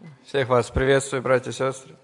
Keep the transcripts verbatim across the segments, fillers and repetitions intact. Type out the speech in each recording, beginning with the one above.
Всех вас приветствую, братья и сестры.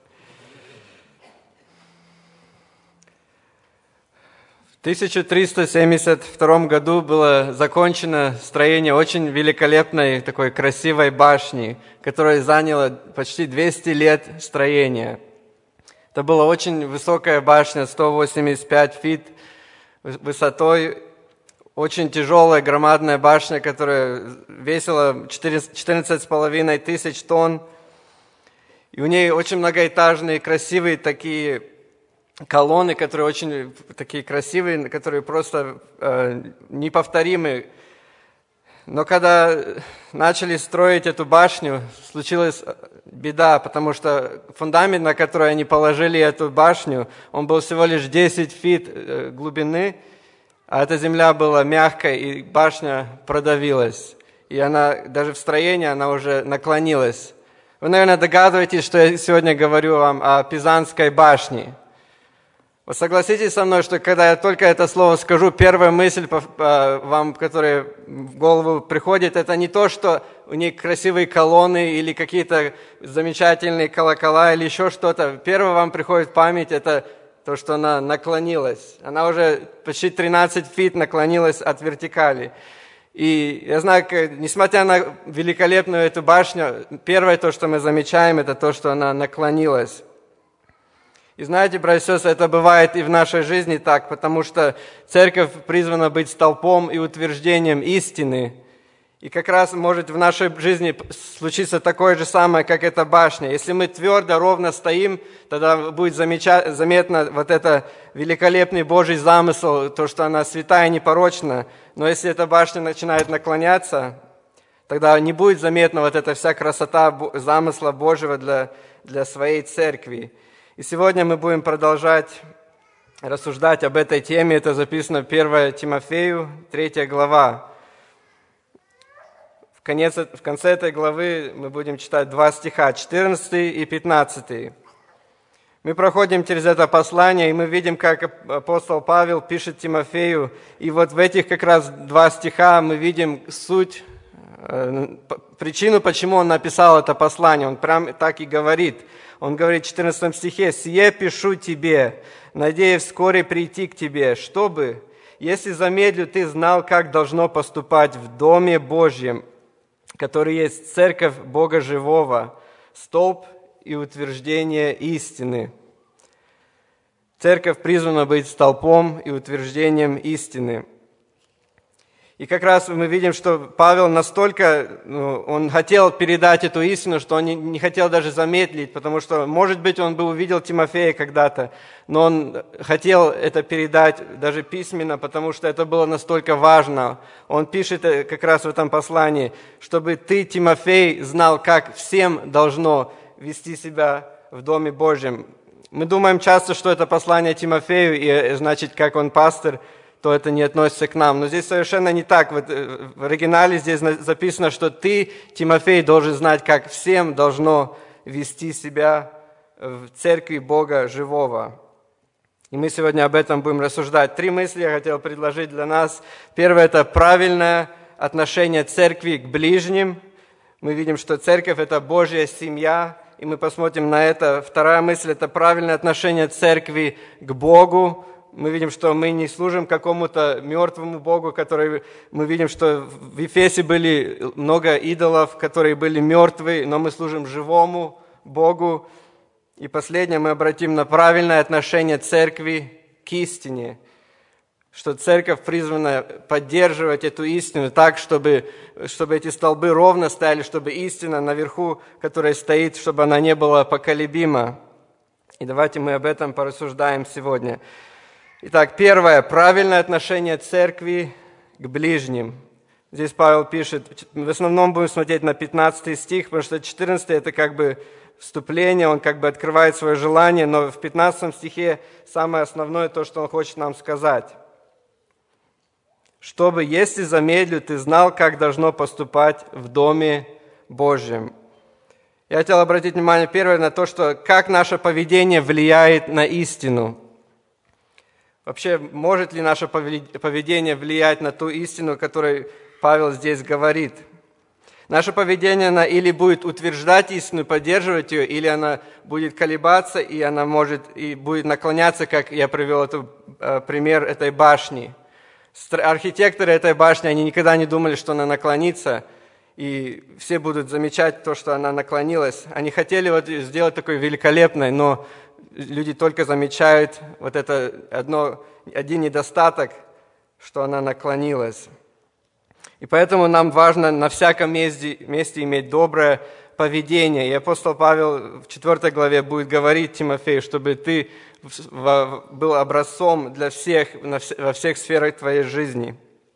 В тысяча триста семьдесят втором году было закончено строение очень великолепной, такой красивой башни, которая заняла почти двести лет строения. Это была очень высокая башня, сто восемьдесят пять фит высотой, очень тяжелая, громадная башня, которая весила четырнадцать с половиной тысяч тонн. И у нее очень многоэтажные, красивые такие колонны, которые очень такие красивые, которые просто э, неповторимы. Но когда начали строить эту башню, случилась беда, потому что фундамент, на который они положили эту башню, он был всего лишь десять фит э, глубины, а эта земля была мягкая, и башня продавилась. И она, даже в строении, она уже наклонилась. Вы, наверное, догадываетесь, что я сегодня говорю вам о Пизанской башне. Вы согласитесь со мной, что когда я только это слово скажу, первая мысль вам, которая в голову приходит, это не то, что у них красивые колонны или какие-то замечательные колокола или еще что-то. Первое вам приходит в память, это то, что она наклонилась. Она уже почти тринадцать фит наклонилась от вертикали. И я знаю, несмотря на великолепную эту башню, первое то, что мы замечаем, это то, что она наклонилась. И знаете, братья и сестры, это бывает и в нашей жизни так, потому что церковь призвана быть столпом и утверждением истины. И как раз может в нашей жизни случиться такое же самое, как эта башня. Если мы твердо, ровно стоим, тогда будет замеча- заметно вот это великолепный Божий замысел, то, что она святая и непорочна. Но если эта башня начинает наклоняться, тогда не будет заметна вот эта вся красота замысла Божьего для, для своей церкви. И сегодня мы будем продолжать рассуждать об этой теме. Это записано в первое Тимофею, третья глава. В, конец, в конце этой главы мы будем читать два стиха, четырнадцатый и пятнадцатый. Мы проходим через это послание, и мы видим, как апостол Павел пишет Тимофею. И вот в этих как раз два стиха мы видим суть, причину, почему он написал это послание. Он прям так и говорит. Он говорит в четырнадцатом стихе: «Сие пишу тебе, надеясь вскоре прийти к тебе, чтобы, если замедлю, ты знал, как должно поступать в Доме Божьем, который есть церковь Бога Живого, столб и утверждение истины». Церковь призвана быть столпом и утверждением истины. И как раз мы видим, что Павел настолько, ну, он хотел передать эту истину, что он не, не хотел даже замедлить, потому что, может быть, он бы увидел Тимофея когда-то, но он хотел это передать даже письменно, потому что это было настолько важно. Он пишет как раз в этом послании, чтобы ты, Тимофей, знал, как всем должно вести себя в Доме Божьем. Мы думаем часто, что это послание Тимофею, и значит, как он пастор, то это не относится к нам. Но здесь совершенно не так. Вот в оригинале здесь записано, что ты, Тимофей, должен знать, как всем должно вести себя в церкви Бога Живого. И мы сегодня об этом будем рассуждать. Три мысли я хотел предложить для нас. Первое – это правильное отношение церкви к ближним. Мы видим, что церковь – это Божья семья, и мы посмотрим на это. Вторая мысль – это правильное отношение церкви к Богу. Мы видим, что мы не служим какому-то мертвому Богу, который... Мы видим, что в Ефесе были много идолов, которые были мертвы, но мы служим живому Богу. И последнее, мы обратим на правильное отношение церкви к истине, что церковь призвана поддерживать эту истину так, чтобы, чтобы эти столбы ровно стояли, чтобы истина наверху, которая стоит, чтобы она не была поколебима. И давайте мы об этом порассуждаем сегодня. Итак, первое. Правильное отношение церкви к ближним. Здесь Павел пишет, в основном будем смотреть на пятнадцатый стих, потому что четырнадцатый это как бы вступление, он как бы открывает свое желание, но в пятнадцатом стихе самое основное то, что он хочет нам сказать. Чтобы, если замедлю, ты знал, как должно поступать в Доме Божьем. Я хотел обратить внимание первое на то, что как наше поведение влияет на истину. Вообще, может ли наше поведение влиять на ту истину, о которой Павел здесь говорит? Наше поведение, она или будет утверждать истину, поддерживать ее, или она будет колебаться, и она может и будет наклоняться, как я привел этот э, пример этой башни. Архитекторы этой башни, они никогда не думали, что она наклонится, и все будут замечать то, что она наклонилась. Они хотели вот сделать такой великолепной, но люди только замечают вот это одно, один недостаток, что она наклонилась. И поэтому нам важно на всяком месте, месте иметь доброе поведение. И апостол Павел в четвёртой главе будет говорить Тимофею, чтобы ты был образцом для всех, во всех сферах твоей жизни.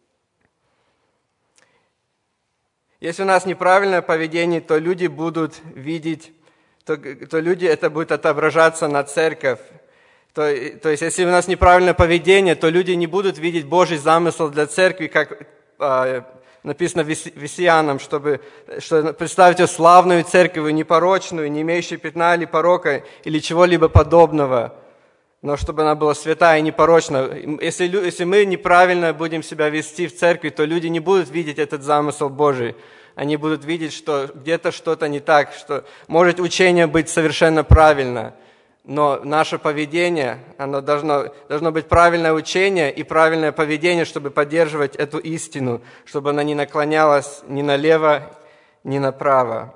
Если у нас неправильное поведение, то люди будут видеть, то, то люди это будет отображаться на церковь. То, то есть, если у нас неправильное поведение, то люди не будут видеть Божий замысел для церкви, как э, написано в Ефесянам, чтобы, что представьте славную церковь, непорочную, не имеющую пятна или порока, или чего-либо подобного, но чтобы она была святая и непорочна. Если, если мы неправильно будем себя вести в церкви, то люди не будут видеть этот замысел Божий. Они будут видеть, что где-то что-то не так, что может учение быть совершенно правильно, но наше поведение, оно должно, должно быть правильное учение и правильное поведение, чтобы поддерживать эту истину, чтобы она не наклонялась ни налево, ни направо.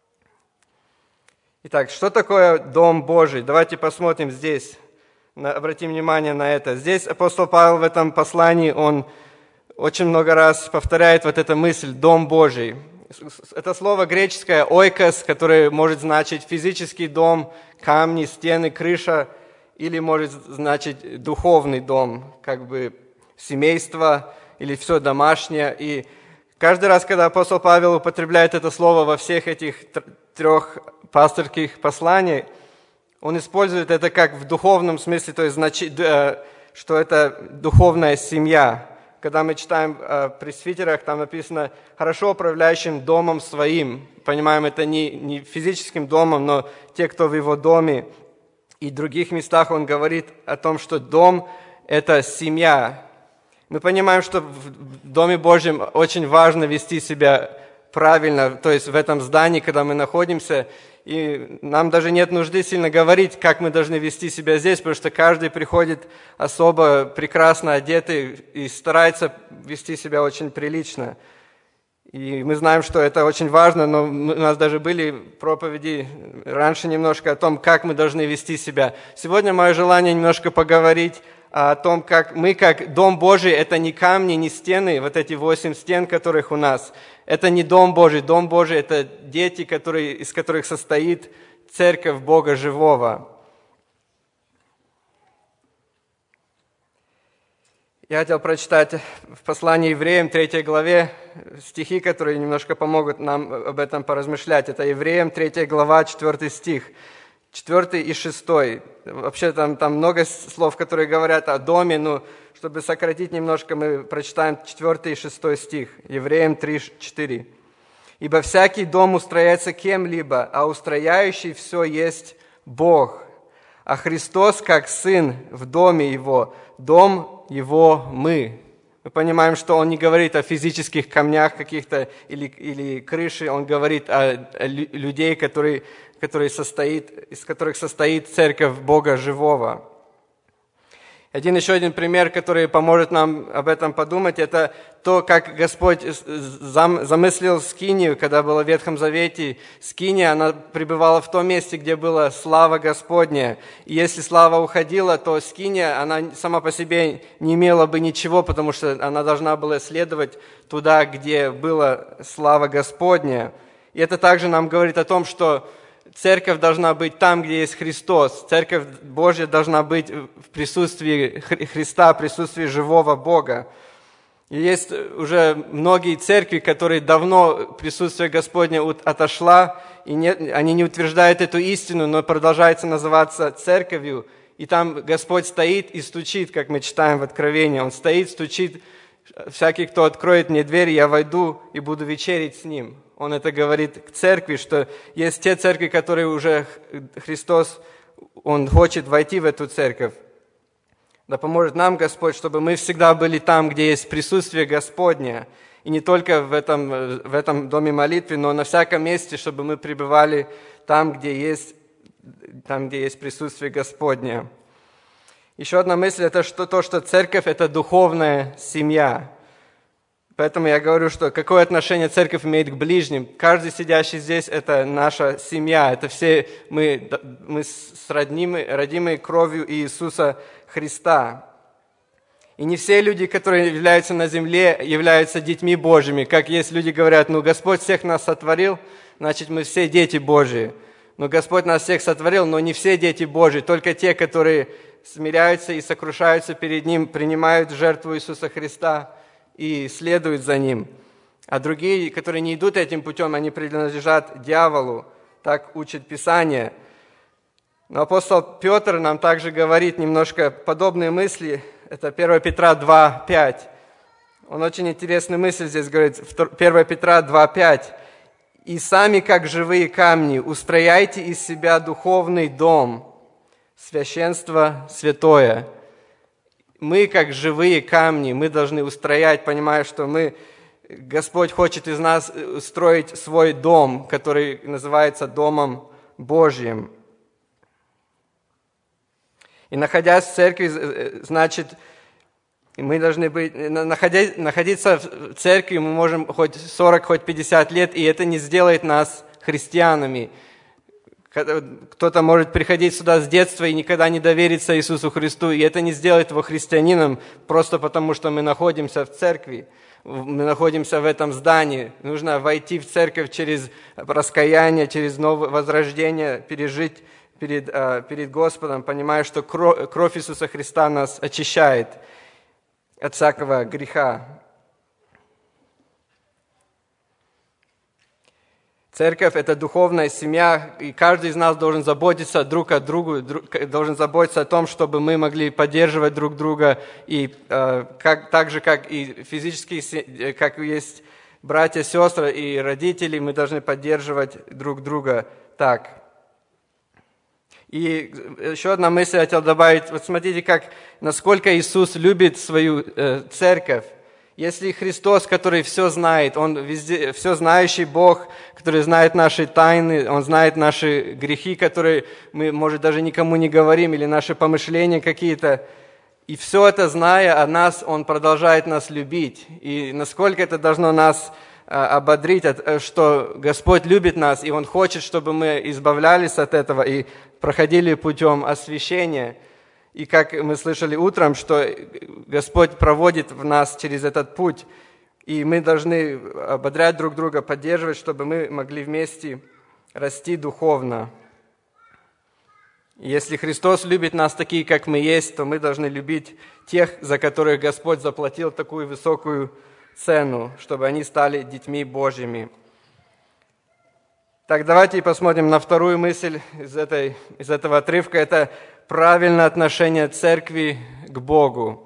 Итак, что такое Дом Божий? Давайте посмотрим здесь. Обратим внимание на это. Здесь апостол Павел в этом послании, он очень много раз повторяет вот эту мысль «Дом Божий». Это слово греческое «ойкос», которое может значить физический дом, камни, стены, крыша, или может значить духовный дом, как бы семейство или все домашнее. И каждый раз, когда апостол Павел употребляет это слово во всех этих трех пасторских посланиях, он использует это как в духовном смысле, то есть, что это духовная семья. Когда мы читаем о пресвитерах, там написано «хорошо управляющим домом своим». Понимаем, это не, не физическим домом, но те, кто в его доме. И в других местах он говорит о том, что дом – это семья. Мы понимаем, что в Доме Божьем очень важно вести себя правильно, то есть в этом здании, когда мы находимся. И нам даже нет нужды сильно говорить, как мы должны вести себя здесь, потому что каждый приходит особо прекрасно одетый и старается вести себя очень прилично. И мы знаем, что это очень важно, но у нас даже были проповеди раньше немножко о том, как мы должны вести себя. Сегодня мое желание немножко поговорить о том, как мы, как Дом Божий, это не камни, не стены, вот эти восемь стен, которых у нас. Это не Дом Божий. Дом Божий – это дети, которые, из которых состоит Церковь Бога Живого. Я хотел прочитать в послании Евреям, третьей главе, стихи, которые немножко помогут нам об этом поразмышлять. Это Евреям, третья глава, четвертый стих. Четвертый и шестой. Вообще там, там много слов, которые говорят о доме, но чтобы сократить немножко, мы прочитаем четвертый и шестой стих. Евреям три, четыре. «Ибо всякий дом устрояется кем-либо, а устрояющий все есть Бог. А Христос, как Сын в доме Его, дом Его мы». Мы понимаем, что он не говорит о физических камнях каких-то или, или крыше, он говорит о, о людей, которые... Который состоит, из которых состоит Церковь Бога Живого. Один еще один пример, который поможет нам об этом подумать, это то, как Господь зам, замыслил скинию, когда было в Ветхом Завете. Скиния, она пребывала в том месте, где была слава Господня. И если слава уходила, то скиния, она сама по себе не имела бы ничего, потому что она должна была следовать туда, где была слава Господня. И это также нам говорит о том, что Церковь должна быть там, где есть Христос. Церковь Божья должна быть в присутствии Христа, в присутствии живого Бога. И есть уже многие церкви, которые давно присутствие Господне отошла, и не, они не утверждают эту истину, но продолжаются называться церковью. И там Господь стоит и стучит, как мы читаем в Откровении. Он стоит, стучит, всякий, кто откроет мне дверь, я войду и буду вечерить с ним. Он это говорит к церкви, что есть те церкви, которые уже Христос, Он хочет войти в эту церковь. Да поможет нам Господь, чтобы мы всегда были там, где есть присутствие Господне. И не только в этом, в этом доме молитвы, но на всяком месте, чтобы мы пребывали там, где есть, там, где есть присутствие Господне. Еще одна мысль – это что, то, что церковь – это духовная семья. Поэтому я говорю, что какое отношение церковь имеет к ближним. Каждый сидящий здесь – это наша семья. Это все мы, мы сроднимы, родимые кровью Иисуса Христа. И не все люди, которые являются на земле, являются детьми Божьими. Как есть люди говорят, ну Господь всех нас сотворил, значит мы все дети Божьи. Но Господь нас всех сотворил, но не все дети Божьи, только те, которые смиряются и сокрушаются перед Ним, принимают жертву Иисуса Христа и следуют за Ним. А другие, которые не идут этим путем, они принадлежат дьяволу. Так учит Писание. Но апостол Петр нам также говорит немножко подобные мысли. Это первое Петра два пять. Он очень интересную мысль здесь говорит. первое Петра два пять. «И сами, как живые камни, устрояйте из себя духовный дом, священство святое». Мы, как живые камни, мы должны устроять, понимая, что мы, Господь хочет из нас строить свой дом, который называется Домом Божьим. И находясь в церкви, значит, мы должны быть, находясь, находиться в церкви, мы можем хоть сорок, хоть пятьдесят лет, и это не сделает нас христианами. Кто-то может приходить сюда с детства и никогда не довериться Иисусу Христу, и это не сделает его христианином, просто потому что мы находимся в церкви, мы находимся в этом здании. Нужно войти в церковь через раскаяние, через новое возрождение, пережить перед, перед Господом, понимая, что кровь Иисуса Христа нас очищает от всякого греха. Церковь – это духовная семья, и каждый из нас должен заботиться друг о друге, должен заботиться о том, чтобы мы могли поддерживать друг друга, и э, как, так же, как и физически, как есть братья, сестры и родители, мы должны поддерживать друг друга так. И еще одна мысль я хотел добавить. Вот смотрите, как, насколько Иисус любит свою э, церковь. Если Христос, который все знает, Он везде, все знающий Бог, который знает наши тайны, Он знает наши грехи, которые мы, может, даже никому не говорим, или наши помышления какие-то. И все это зная о нас, Он продолжает нас любить. И насколько это должно нас ободрить, что Господь любит нас, и Он хочет, чтобы мы избавлялись от этого и проходили путем освящения. И как мы слышали утром, что Господь проводит в нас через этот путь, и мы должны ободрять друг друга, поддерживать, чтобы мы могли вместе расти духовно. Если Христос любит нас такие, как мы есть, то мы должны любить тех, за которых Господь заплатил такую высокую цену, чтобы они стали детьми Божьими. Так, давайте посмотрим на вторую мысль из, этой, из этого отрывка. Это правильное отношение церкви к Богу.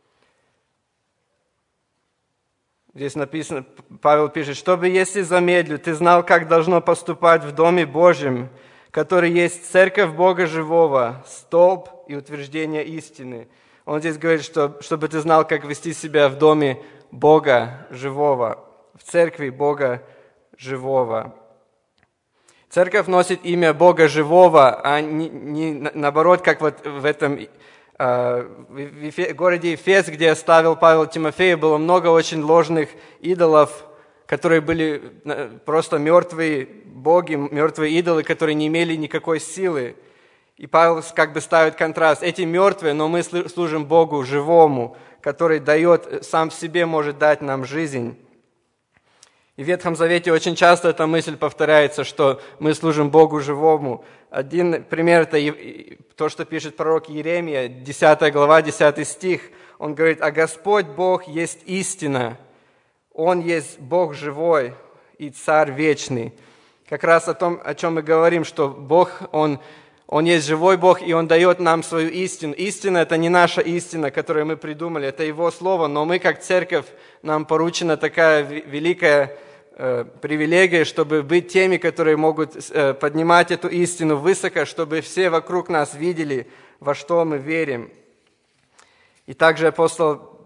Здесь написано, Павел пишет, «Чтобы, если замедлю, ты знал, как должно поступать в Доме Божьем, который есть церковь Бога живого, столб и утверждение истины». Он здесь говорит, что, чтобы ты знал, как вести себя в Доме Бога живого, в церкви Бога живого. Церковь носит имя Бога живого, а не, не наоборот, как вот в этом э, в городе Ефес, где оставил Павел Тимофея, было много очень ложных идолов, которые были просто мертвые боги, мертвые идолы, которые не имели никакой силы. И Павел как бы ставит контраст. Эти мертвые, но мы служим Богу живому, который дает, сам в себе может дать нам жизнь. И в Ветхом Завете очень часто эта мысль повторяется, что мы служим Богу живому. Один пример – это то, что пишет пророк Иеремия, десятая глава, десятый стих. Он говорит, «А Господь Бог есть истина, Он есть Бог живой и Царь вечный». Как раз о том, о чем мы говорим, что Бог, Он, Он есть живой Бог, и Он дает нам свою истину. Истина – это не наша истина, которую мы придумали, это Его Слово, но мы, как церковь, нам поручена такая великая э, привилегия, чтобы быть теми, которые могут э, поднимать эту истину высоко, чтобы все вокруг нас видели, во что мы верим. И также апостол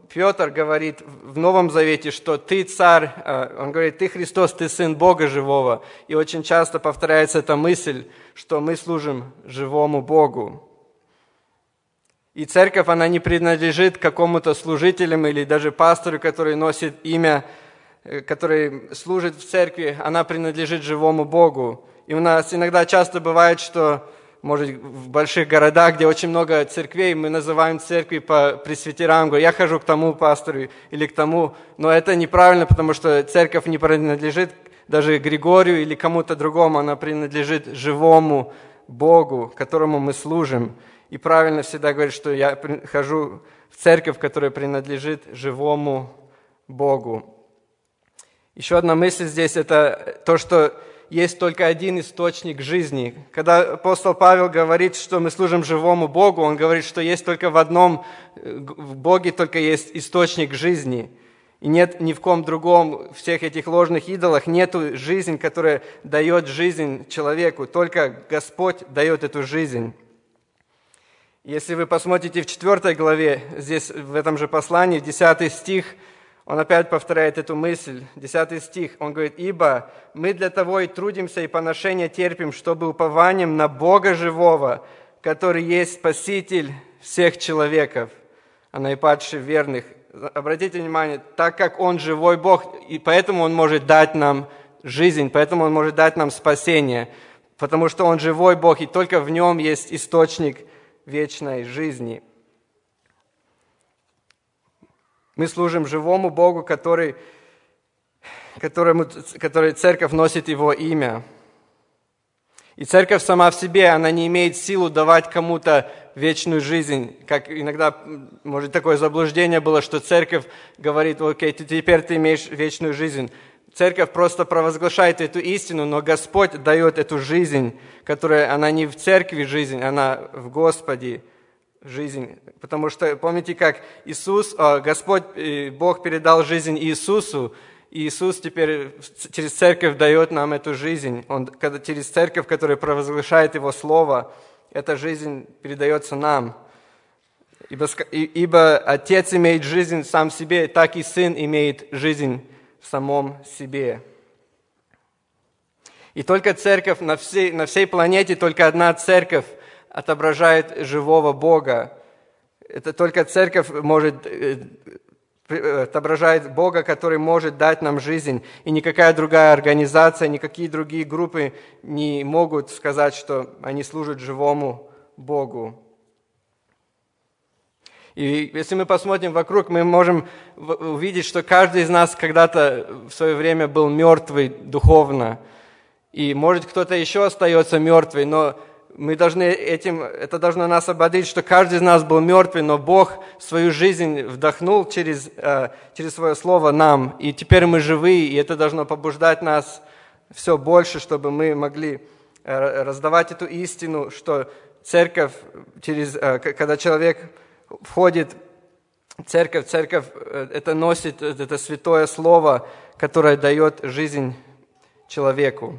Петр говорит в Новом Завете, что ты царь, он говорит, ты Христос, ты Сын Бога живого. И очень часто повторяется эта мысль, что мы служим живому Богу. И церковь, она не принадлежит какому-то служителям или даже пастору, который носит имя, который служит в церкви, она принадлежит живому Богу. И у нас иногда часто бывает, что, может, в больших городах, где очень много церквей, мы называем церкви по пресвитерам, говорю, я хожу к тому пастору или к тому, но это неправильно, потому что церковь не принадлежит даже Григорию или кому-то другому, она принадлежит живому Богу, которому мы служим. И правильно всегда говорить, что я хожу в церковь, которая принадлежит живому Богу. Еще одна мысль здесь – это то, что есть только один источник жизни. Когда апостол Павел говорит, что мы служим живому Богу, он говорит, что есть только в одном, в Боге только есть источник жизни. И нет ни в ком другом, всех этих ложных идолах, нету жизни, которая дает жизнь человеку. Только Господь дает эту жизнь. Если вы посмотрите в четвертой главе, здесь в этом же послании, десятый стих, он опять повторяет эту мысль, десятый стих, он говорит, «Ибо мы для того и трудимся, и поношения терпим, чтобы упованием на Бога живого, который есть Спаситель всех человеков, а наипаче верных». Обратите внимание, так как Он живой Бог, и поэтому Он может дать нам жизнь, поэтому Он может дать нам спасение, потому что Он живой Бог, и только в Нем есть источник вечной жизни. Мы служим живому Богу, который, которому, который церковь носит Его имя. И церковь сама в себе, она не имеет силу давать кому-то вечную жизнь. Как иногда, может, такое заблуждение было, что церковь говорит, окей, ты, теперь ты имеешь вечную жизнь. Церковь просто провозглашает эту истину, но Господь дает эту жизнь, которая, она не в церкви жизнь, она в Господе жизнь. Потому что, помните, как Иисус, Господь, Бог передал жизнь Иисусу, и Иисус теперь через церковь дает нам эту жизнь. Он, когда, через церковь, которая провозглашает Его Слово, эта жизнь передается нам. Ибо, ибо Отец имеет жизнь сам в себе, так и Сын имеет жизнь в самом себе. И только церковь на всей, на всей планете, только одна церковь отображает живого Бога. Это только церковь может, отображает Бога, который может дать нам жизнь. И никакая другая организация, никакие другие группы не могут сказать, что они служат живому Богу. И если мы посмотрим вокруг, мы можем увидеть, что каждый из нас когда-то в свое время был мертвый духовно. И может кто-то еще остается мертвый, но мы должны этим, это должно нас ободрить, что каждый из нас был мертвый, но Бог свою жизнь вдохнул через, через свое слово нам. И теперь мы живые, и это должно побуждать нас все больше, чтобы мы могли раздавать эту истину, что церковь, через, когда человек входит в церковь, церковь это носит это святое слово, которое дает жизнь человеку.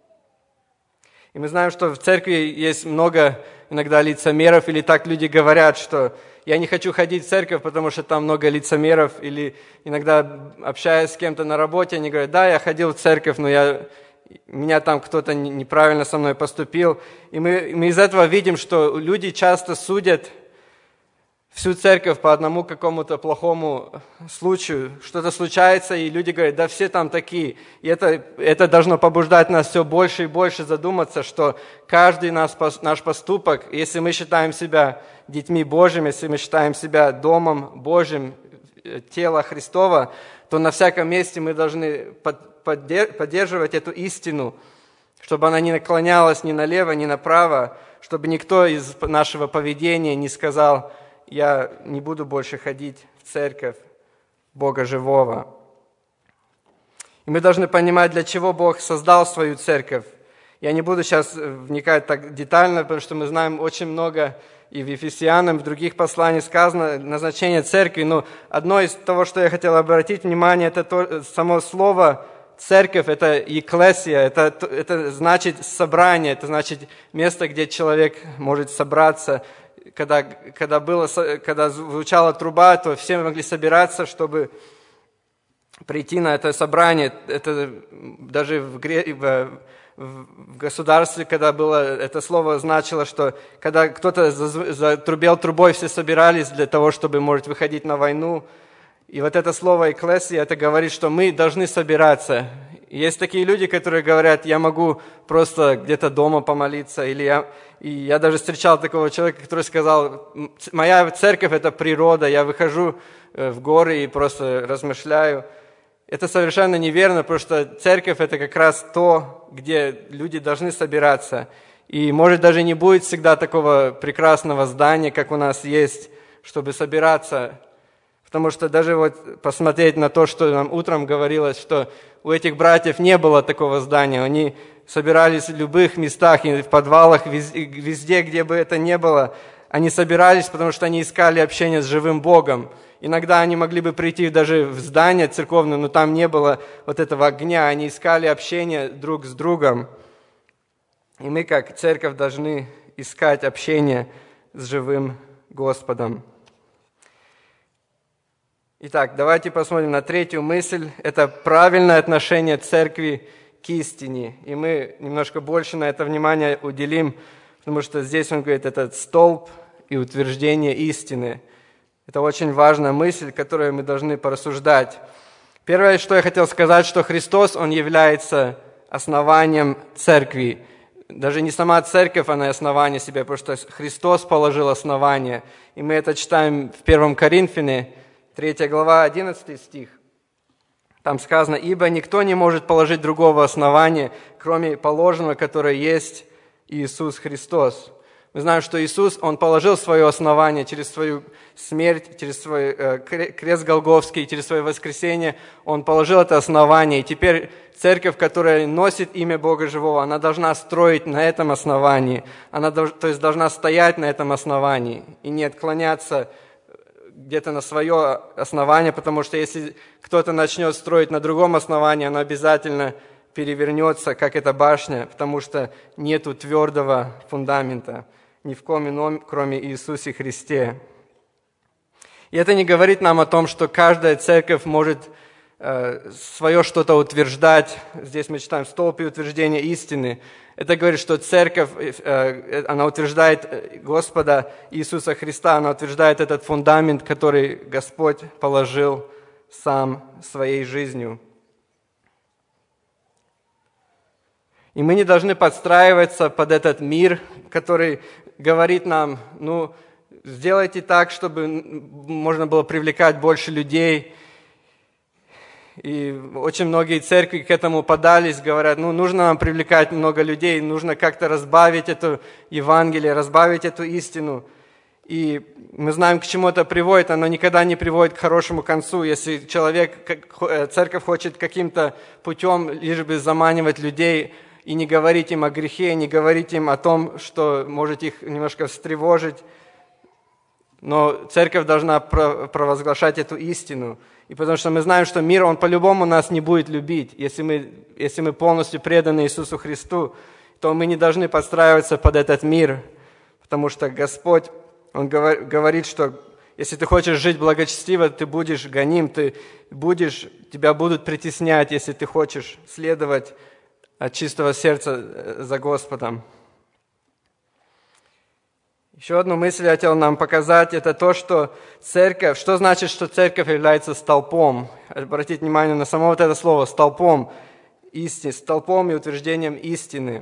И мы знаем, что в церкви есть много иногда лицемеров, или так люди говорят, что я не хочу ходить в церковь, потому что там много лицемеров, или иногда общаясь с кем-то на работе, они говорят, да, я ходил в церковь, но я, меня там кто-то неправильно со мной поступил. И мы, мы из этого видим, что люди часто судят всю церковь по одному какому-то плохому случаю. Что-то случается, и люди говорят, да все там такие. И это, это должно побуждать нас все больше и больше задуматься, что каждый наш, наш поступок, если мы считаем себя детьми Божьими, если мы считаем себя домом Божьим, тело Христова, то на всяком месте мы должны поддерживать эту истину, чтобы она не наклонялась ни налево, ни направо, чтобы никто из нашего поведения не сказал, я не буду больше ходить в церковь Бога живого. И мы должны понимать, для чего Бог создал свою церковь. Я не буду сейчас вникать так детально, потому что мы знаем очень много и в Ефесянам, и в других посланиях сказано назначение церкви. Но одно из того, что я хотел обратить внимание, это то, само слово церковь, это екклесия, это, это значит собрание, это значит место, где человек может собраться, когда, когда, было, когда звучала труба, то все могли собираться, чтобы прийти на это собрание. Это даже в, в, в государстве, когда было это слово, значило, что когда кто-то затрубел трубой, все собирались для того, чтобы, может, выходить на войну. И вот это слово «экклесия», это говорит, что мы должны собираться. Есть такие люди, которые говорят, я могу просто где-то дома помолиться, или я... И я даже встречал такого человека, который сказал, моя церковь – это природа, я выхожу в горы и просто размышляю. Это совершенно неверно, потому что церковь – это как раз то, где люди должны собираться. И, может, даже не будет всегда такого прекрасного здания, как у нас есть, чтобы собираться. Потому что даже вот посмотреть на то, что нам утром говорилось, что у этих братьев не было такого здания. Они собирались в любых местах, и в подвалах, везде, где бы это ни было. Они собирались, потому что они искали общение с живым Богом. Иногда они могли бы прийти даже в здание церковное, но там не было вот этого огня. Они искали общение друг с другом. И мы, как церковь, должны искать общение с живым Господом. Итак, давайте посмотрим на третью мысль. Это правильное отношение церкви к истине. И мы немножко больше на это внимание уделим, потому что здесь он говорит, этот столб и утверждение истины. Это очень важная мысль, которую мы должны порассуждать. Первое, что я хотел сказать, что Христос, Он является основанием церкви. Даже не сама церковь, она основание себе, потому что Христос положил основание. И мы это читаем в первом Коринфяне, третья глава, одиннадцатый стих. Там сказано, «Ибо никто не может положить другого основания, кроме положенного, которое есть Иисус Христос». Мы знаем, что Иисус, Он положил свое основание через свою смерть, через свой э, крест Голгофский, через свое воскресение. Он положил это основание. И теперь церковь, которая носит имя Бога Живого, она должна строить на этом основании. Она, то есть, должна стоять на этом основании и не отклоняться где-то на свое основание, потому что если кто-то начнет строить на другом основании, оно обязательно перевернется, как эта башня, потому что нету твердого фундамента ни в ком ином, кроме Иисусе Христе. И это не говорит нам о том, что каждая церковь может э, свое что-то утверждать. Здесь мы читаем «столб и утверждение истины». Это говорит, что церковь, э, она утверждает Господа Иисуса Христа, она утверждает этот фундамент, который Господь положил сам своей жизнью. И мы не должны подстраиваться под этот мир, который говорит нам, ну, сделайте так, чтобы можно было привлекать больше людей. И очень многие церкви к этому подались, говорят, ну, нужно нам привлекать много людей, нужно как-то разбавить это Евангелие, разбавить эту истину. И мы знаем, к чему это приводит, оно никогда не приводит к хорошему концу. Если человек, церковь хочет каким-то путем лишь бы заманивать людей и не говорить им о грехе, не говорить им о том, что может их немножко встревожить, но церковь должна провозглашать эту истину. И потому что мы знаем, что мир, он по-любому нас не будет любить. Если мы, если мы полностью преданы Иисусу Христу, то мы не должны подстраиваться под этот мир. Потому что Господь, Он говорит, что если ты хочешь жить благочестиво, ты будешь гоним, ты будешь, тебя будут притеснять, если ты хочешь следовать от чистого сердца за Господом. Еще одну мысль я хотел нам показать, это то, что церковь, что значит, что церковь является столпом. Обратите внимание на само вот это слово, столпом истины, столпом и утверждением истины.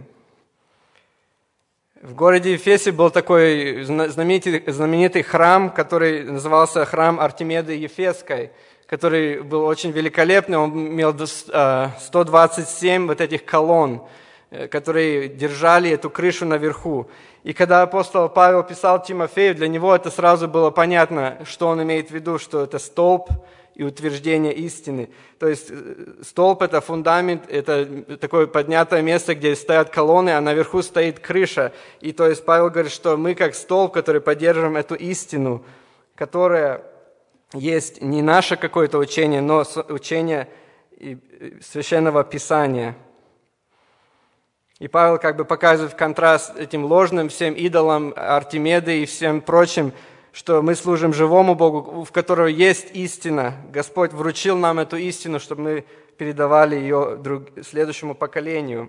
В городе Ефесе был такой знаменитый, знаменитый храм, который назывался храм Артемиды Ефесской, который был очень великолепный, он имел сто двадцать семь вот этих колонн, которые держали эту крышу наверху. И когда апостол Павел писал Тимофею, для него это сразу было понятно, что он имеет в виду, что это столб и утверждение истины. То есть столб – это фундамент, это такое поднятое место, где стоят колонны, а наверху стоит крыша. И то есть Павел говорит, что мы как столб, который поддерживаем эту истину, которая есть не наше какое-то учение, но учение Священного Писания. И Павел как бы показывает контраст этим ложным всем идолам, Артемиды и всем прочим, что мы служим живому Богу, в которого есть истина. Господь вручил нам эту истину, чтобы мы передавали ее друг, следующему поколению.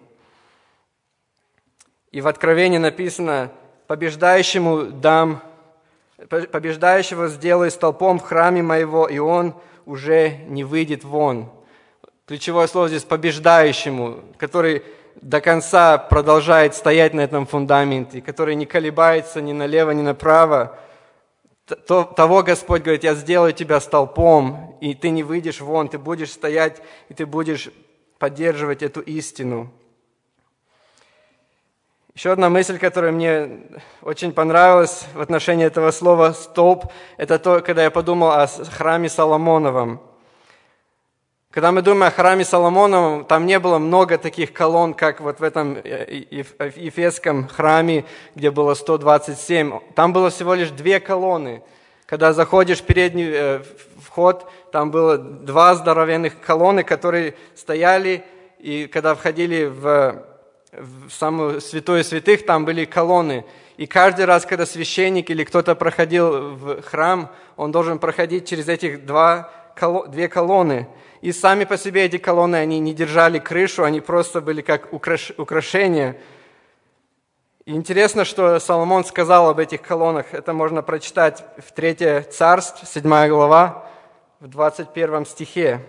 И в Откровении написано: «Побеждающему дам, побеждающего сделаю столпом в храме моего, и он уже не выйдет вон». Ключевое слово здесь «побеждающему», который до конца продолжает стоять на этом фундаменте, который не колебается ни налево, ни направо. Того Господь говорит: «Я сделаю тебя столпом, и ты не выйдешь вон, ты будешь стоять, и ты будешь поддерживать эту истину». Еще одна мысль, которая мне очень понравилась в отношении этого слова «столб», это то, когда я подумал о храме Соломоновом. Когда мы думаем о храме Соломоновом, там не было много таких колонн, как вот в этом Ефесском храме, где было сто двадцать семь. Там было всего лишь две колонны. Когда заходишь в передний э, вход, там было два здоровенных колонны, которые стояли, и когда входили в, в самую святую святых, там были колонны. И каждый раз, когда священник или кто-то проходил в храм, он должен проходить через этих два, две колонны. И сами по себе эти колонны, они не держали крышу, они просто были как украш... украшения. И интересно, что Соломон сказал об этих колоннах. Это можно прочитать в Третье Царств, седьмая глава, в двадцать первом стихе.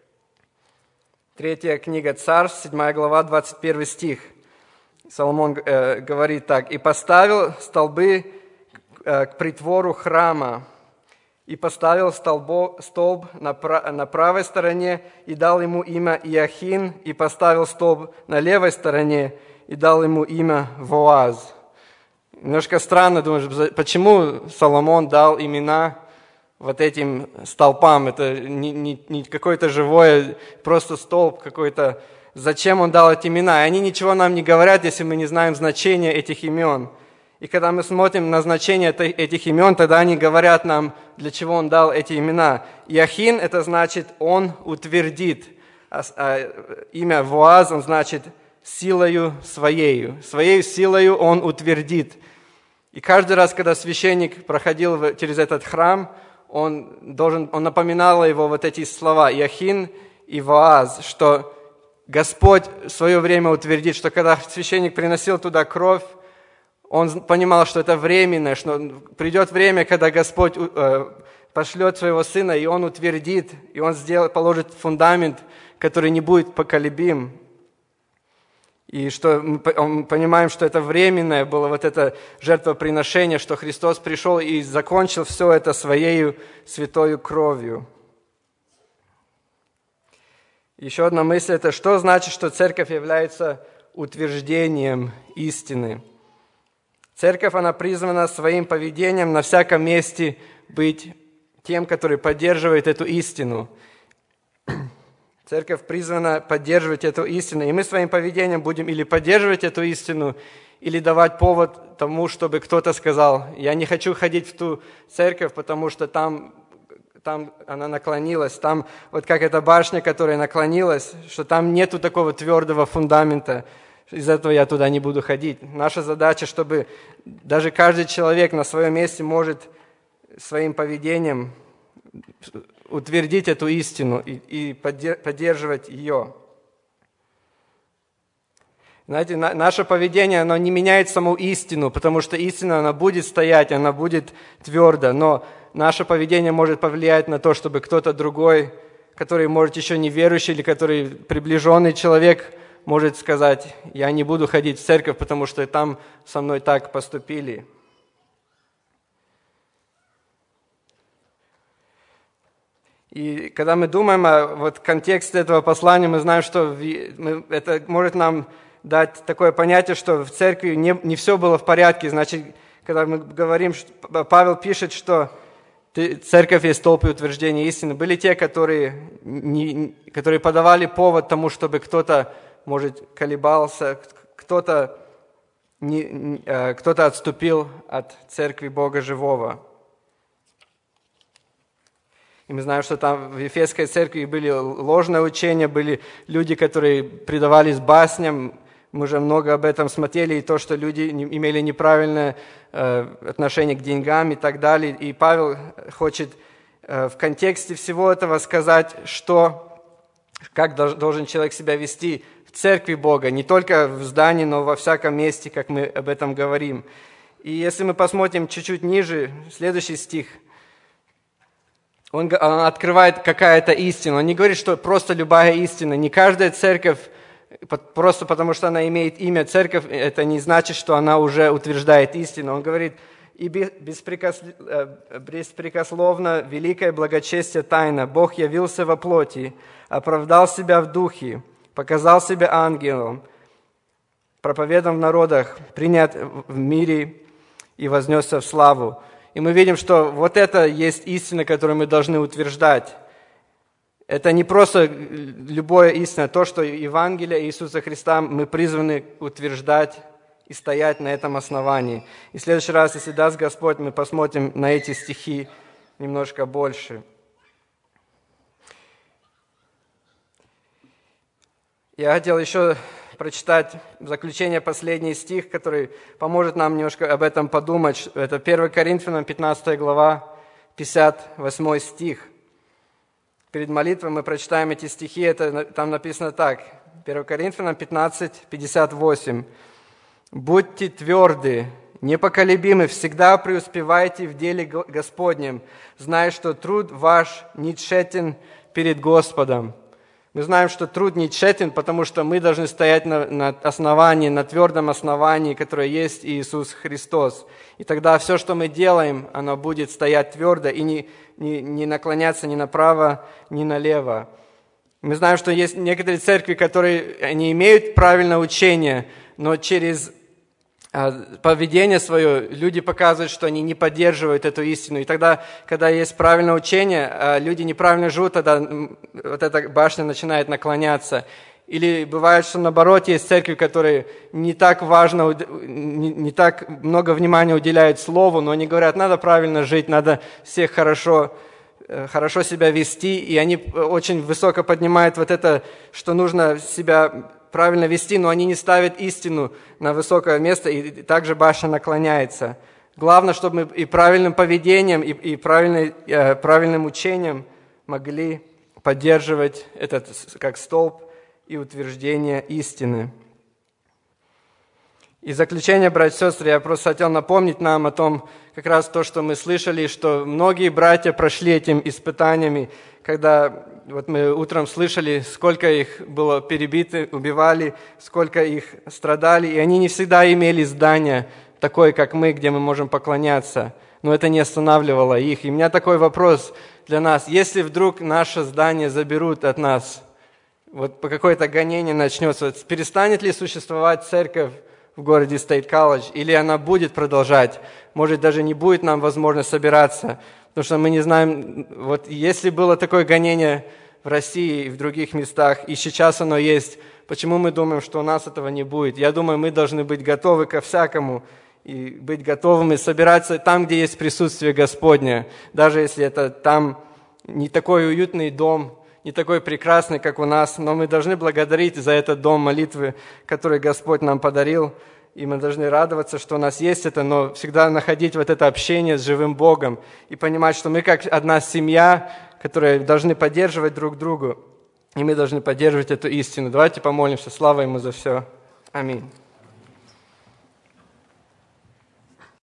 Третья книга Царств, седьмая глава, двадцать первый стих. Соломон э, говорит так: «И поставил столбы э, к притвору храма, и поставил столбо, столб на, пра, на правой стороне, и дал ему имя Иохин, и поставил столб на левой стороне, и дал ему имя Воаз». Немножко странно, думаешь, почему Соломон дал имена вот этим столпам? Это не, не, не какое-то живое, просто столб какой-то. Зачем он дал эти имена? И они ничего нам не говорят, если мы не знаем значения этих имен. И когда мы смотрим на значение этих имен, тогда они говорят нам, для чего он дал эти имена. Иохин – это значит «он утвердит», а, а имя Воаз, он значит «силою своею». Своей силою он утвердит. И каждый раз, когда священник проходил через этот храм, он, должен, он напоминал его вот эти слова «Иохин» и «Воаз», что Господь в свое время утвердит, что когда священник приносил туда кровь, он понимал, что это временно, что придет время, когда Господь э, пошлет своего Сына, и Он утвердит, и Он сделает, положит фундамент, который не будет поколебим. И что мы понимаем, что это временное было вот это жертвоприношение, что Христос пришел и закончил все это Своею святою кровью. Еще одна мысль – это что значит, что церковь является утверждением истины. Церковь, она призвана своим поведением на всяком месте быть тем, который поддерживает эту истину. Церковь призвана поддерживать эту истину. И мы своим поведением будем или поддерживать эту истину, или давать повод тому, чтобы кто-то сказал: «Я не хочу ходить в ту церковь, потому что там, там она наклонилась, там вот как эта башня, которая наклонилась, что там нету такого твердого фундамента. Из-за этого я туда не буду ходить». Наша задача, чтобы даже каждый человек на своем месте может своим поведением утвердить эту истину и, и поддерживать ее. Знаете, на, наше поведение, оно не меняет саму истину, потому что истина, она будет стоять, она будет твердо, но наше поведение может повлиять на то, чтобы кто-то другой, который, может, еще не верующий или который приближенный человек, может сказать: «Я не буду ходить в церковь, потому что там со мной так поступили». И когда мы думаем о вот, контексте этого послания, мы знаем, что мы, это может нам дать такое понятие, что в церкви не, не все было в порядке. Значит, когда мы говорим, что Павел пишет, что церковь есть столб и утверждение истины, были те, которые, не, которые подавали повод тому, чтобы кто-то, может, колебался, кто-то, не, кто-то отступил от церкви Бога Живого. И мы знаем, что там в Ефесской церкви были ложные учения, были люди, которые предавались басням, Мы уже много об этом смотрели, и то, что люди имели неправильное э, отношение к деньгам и так далее. И Павел хочет э, в контексте всего этого сказать, что, как должен человек себя вести в церкви Бога, не только в здании, но во всяком месте, как мы об этом говорим. И если мы посмотрим чуть-чуть ниже, следующий стих, он, он открывает какая-то истина. Он не говорит, что просто любая истина. Не каждая церковь, просто потому что она имеет имя церковь, это не значит, что она уже утверждает истину. Он говорит, и беспрекословно великое благочестие тайна. Бог явился во плоти, оправдал себя в духе, показал себя ангелом, проповедан в народах, принят в мире и вознесся в славу. И мы видим, что вот это есть истина, которую мы должны утверждать. Это не просто любое истина, то, что Евангелие Иисуса Христа мы призваны утверждать и стоять на этом основании. И в следующий раз, если даст Господь, мы посмотрим на эти стихи немножко больше. Я хотел еще прочитать в заключение последний стих, который поможет нам немножко об этом подумать. Это первое Коринфянам, пятнадцатая глава, пятьдесят восьмой стих. Перед молитвой мы прочитаем эти стихи, это, там написано так. первое Коринфянам пятнадцать, пятьдесят восемь. «Будьте тверды, непоколебимы, всегда преуспевайте в деле Господнем, зная, что труд ваш не тщетен перед Господом». Мы знаем, что труд не тщетен, потому что мы должны стоять на, на основании, на твердом основании, которое есть Иисус Христос. И тогда все, что мы делаем, оно будет стоять твердо и не, не, не наклоняться ни направо, ни налево. Мы знаем, что есть некоторые церкви, которые не имеют правильного учения, но через поведение свое люди показывают, что они не поддерживают эту истину. И тогда, когда есть правильное учение, а люди неправильно живут, тогда вот эта башня начинает наклоняться. Или бывает, что наоборот, есть церкви, которые не так важно, не, не так много внимания уделяют слову, но они говорят, надо правильно жить, надо всех хорошо, хорошо себя вести. И они очень высоко поднимают вот это, что нужно себя правильно вести, но они не ставят истину на высокое место, и также башня наклоняется. Главное, чтобы мы и правильным поведением, и, и правильной, э, правильным учением могли поддерживать этот как столб и утверждение истины. И в заключение, братья и сестры, я просто хотел напомнить нам о том, как раз то, что мы слышали, что многие братья прошли этим испытаниями, когда вот мы утром слышали, сколько их было перебиты, убивали, сколько их страдали, и они не всегда имели здание такое, как мы, где мы можем поклоняться, но это не останавливало их. И у меня такой вопрос для нас: если вдруг наше здание заберут от нас, вот по какое-то гонение начнется, перестанет ли существовать церковь в городе Стейт Колледж, или она будет продолжать? Может, даже не будет нам возможность собираться, потому что мы не знаем, вот если было такое гонение в России и в других местах, и сейчас оно есть, почему мы думаем, что у нас этого не будет? Я думаю, мы должны быть готовы ко всякому, и быть готовыми собираться там, где есть присутствие Господне, даже если это там не такой уютный дом, не такой прекрасный, как у нас, но мы должны благодарить за этот дом молитвы, который Господь нам подарил, и мы должны радоваться, что у нас есть это, но всегда находить вот это общение с живым Богом и понимать, что мы как одна семья, которые должны поддерживать друг друга, и мы должны поддерживать эту истину. Давайте помолимся. Слава Ему за все. Аминь.